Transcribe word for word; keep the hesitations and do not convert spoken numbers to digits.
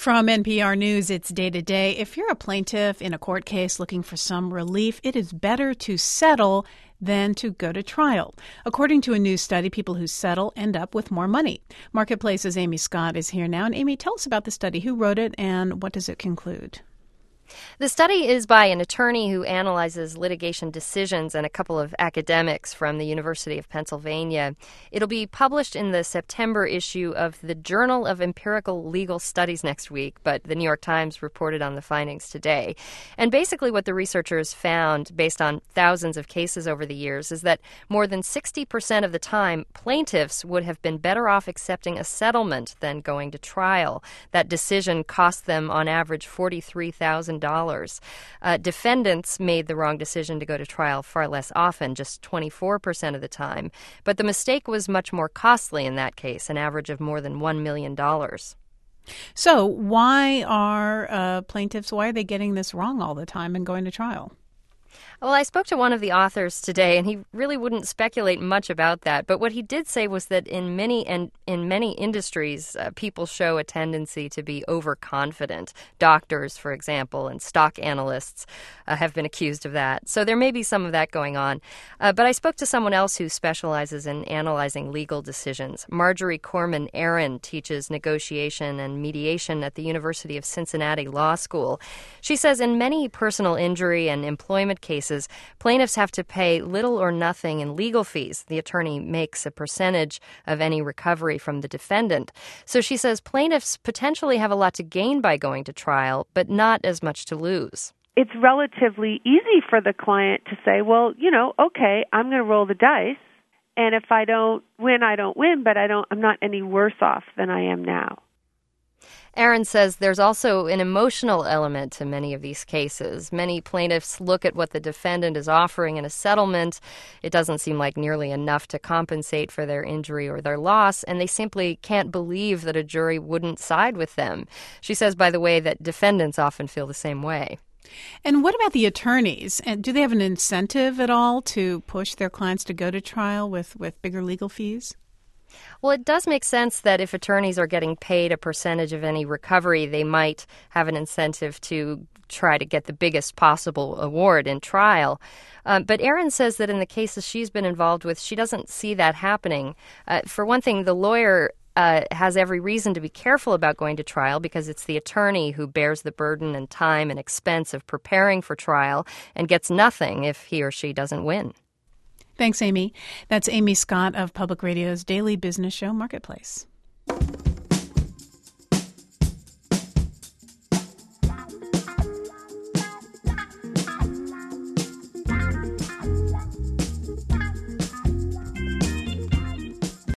From N P R News, it's Day to Day. If you're a plaintiff in a court case looking for some relief, it is better to settle than to go to trial. According to a new study, people who settle end up with more money. Marketplace's Amy Scott is here now. And Amy, tell us about the study. Who wrote it and what does it conclude? The study is by an attorney who analyzes litigation decisions and a couple of academics from the University of Pennsylvania. It'll be published in the September issue of the Journal of Empirical Legal Studies next week, but the New York Times reported on the findings today. And basically what the researchers found, based on thousands of cases over the years, is that more than sixty percent of the time, plaintiffs would have been better off accepting a settlement than going to trial. That decision cost them, on average, forty-three thousand dollars. Uh, defendants made the wrong decision to go to trial far less often, just twenty-four percent of the time. But the mistake was much more costly in that case, an average of more than one million dollars. So why are uh, plaintiffs, why are they getting this wrong all the time and going to trial? Well, I spoke to one of the authors today, and he really wouldn't speculate much about that. But what he did say was that in many and in many industries, uh, people show a tendency to be overconfident. Doctors, for example, and stock analysts uh, have been accused of that. So there may be some of that going on. Uh, but I spoke to someone else who specializes in analyzing legal decisions. Marjorie Corman Aaron teaches negotiation and mediation at the University of Cincinnati Law School. She says in many personal injury and employment cases, plaintiffs have to pay little or nothing in legal fees. The attorney makes a percentage of any recovery from the defendant. So she says plaintiffs potentially have a lot to gain by going to trial, but not as much to lose. It's relatively easy for the client to say, well, you know, okay, I'm going to roll the dice, and if I don't win, I don't win, but I don't, I'm not any worse off than I am now. Aaron says there's also an emotional element to many of these cases. Many plaintiffs look at what the defendant is offering in a settlement. It doesn't seem like nearly enough to compensate for their injury or their loss, and they simply can't believe that a jury wouldn't side with them. She says, by the way, that defendants often feel the same way. And what about the attorneys? And do they have an incentive at all to push their clients to go to trial with, with bigger legal fees? Well, it does make sense that if attorneys are getting paid a percentage of any recovery, they might have an incentive to try to get the biggest possible award in trial. Um, but Aaron says that in the cases she's been involved with, she doesn't see that happening. Uh, for one thing, the lawyer uh, has every reason to be careful about going to trial because it's the attorney who bears the burden and time and expense of preparing for trial and gets nothing if he or she doesn't win. Thanks, Amy. That's Amy Scott of Public Radio's daily business show, Marketplace.